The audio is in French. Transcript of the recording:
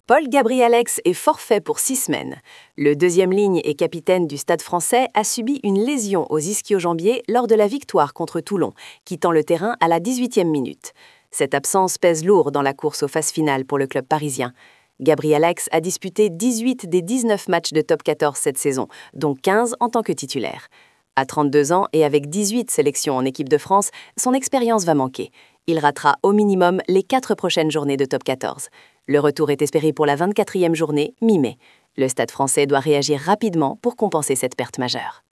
Paul Gabrialex est forfait pour 6 semaines. Le deuxième ligne et capitaine du Stade français a subi une lésion aux ischio-jambiers lors de la victoire contre Toulon, quittant le terrain à la 18e minute. Cette absence pèse lourd dans la course aux phases finales pour le club parisien. Gabrialex a disputé 18 des 19 matchs de top 14 cette saison, dont 15 en tant que titulaire. À 32 ans et avec 18 sélections en équipe de France, son expérience va manquer. Il ratera au minimum les 4 prochaines journées de top 14. Le retour est espéré pour la 24e journée, mi-mai. Le Stade français doit réagir rapidement pour compenser cette perte majeure.